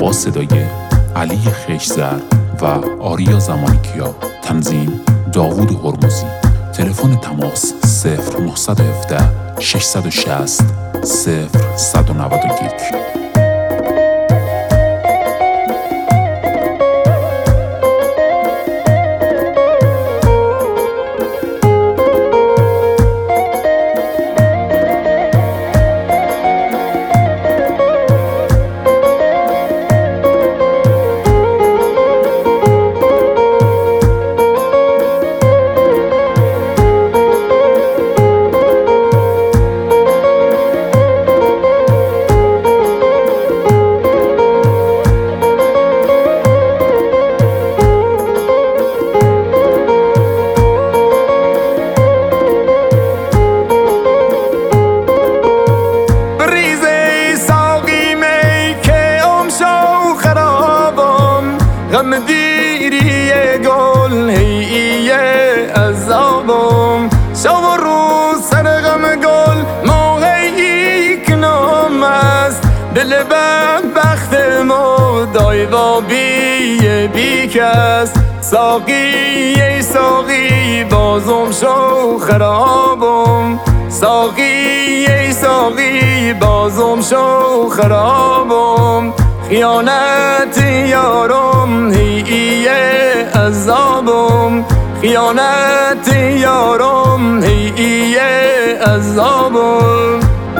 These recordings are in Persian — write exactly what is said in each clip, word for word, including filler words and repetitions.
با صدای علی خشزر و آریا زمانیکیا. تنظیم داوود هرمزی. تلفن تماس صفر نه یک هفت شش شش صفر صفر نه یک. غم دیری گل هی عذابم، شب و روز سر غم گل موهی کنام است. دل بدبخت ما دایوا بی بی کس. ساقی ای ساقی بازم شو خرابم، ساقی ای ساقی بازم شو خرابم. خیانت یارم هی عذابم، خیانت یارم هی عذابم.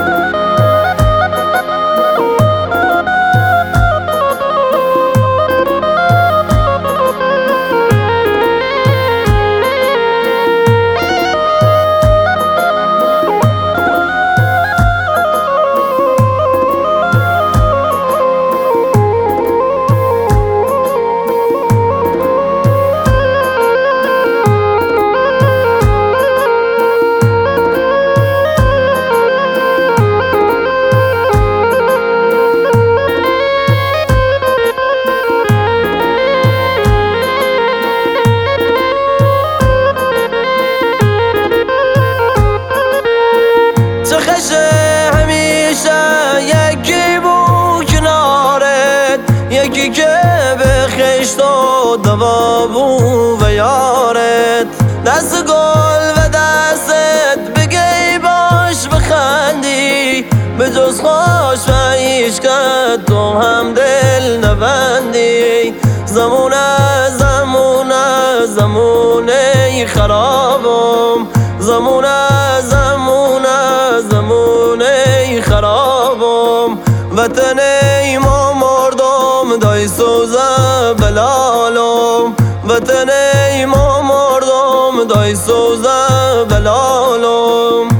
یکی که به خشت و دوابو و یارت، دست گل و دستت بگی باش بخندی. به جز خوش و عشقت تو هم دل نبندی. زمونه زمونه زمونه خرابم، زمونه زمونه زمونه خرابم. وطن ما مردم دای سوزه بلالم، وطن ما مردم دای سوزه بلالم.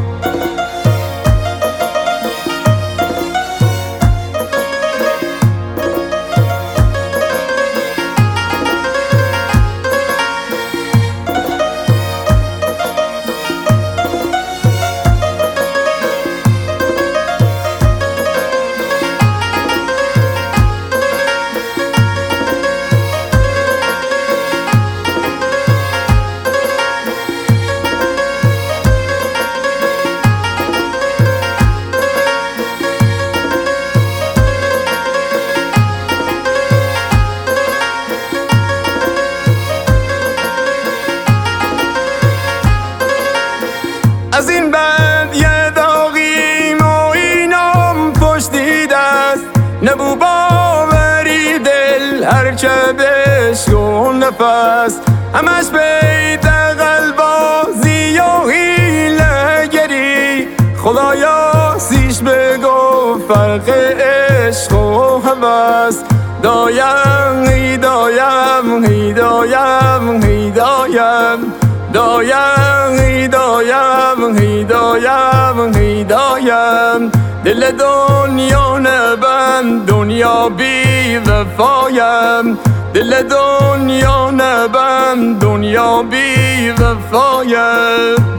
از این بعد یه داغیم و اینام پشتی دست. نبو باوری دل هرچه بشکن نفس. همش بیت قلبازی و حیله گری. خدایا سیش بگو فرق عشق و هوس. دایم هیدایم هیدایم هیدایم دایم هیدایم هیدایم هیدایم. دل دنیا نبند دنیا بی وفایم، دل دنیا نبند دنیا بی وفایم.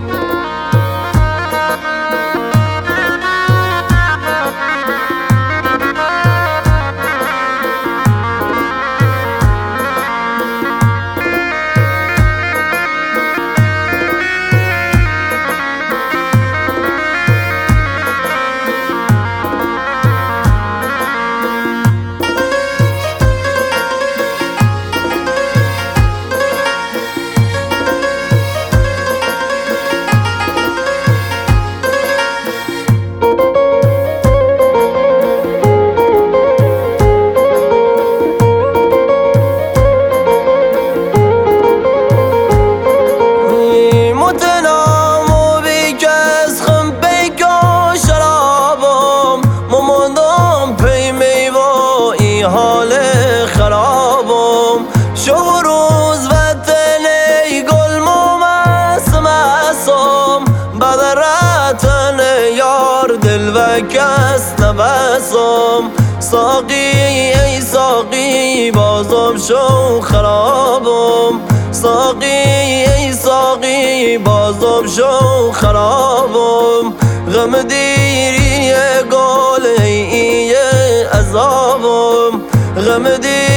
ساقی ای ساقی بازم شو خرابم، ساقی ای ساقی بازم شو خرابم. غم دیری گل ای عذابم، غم دیری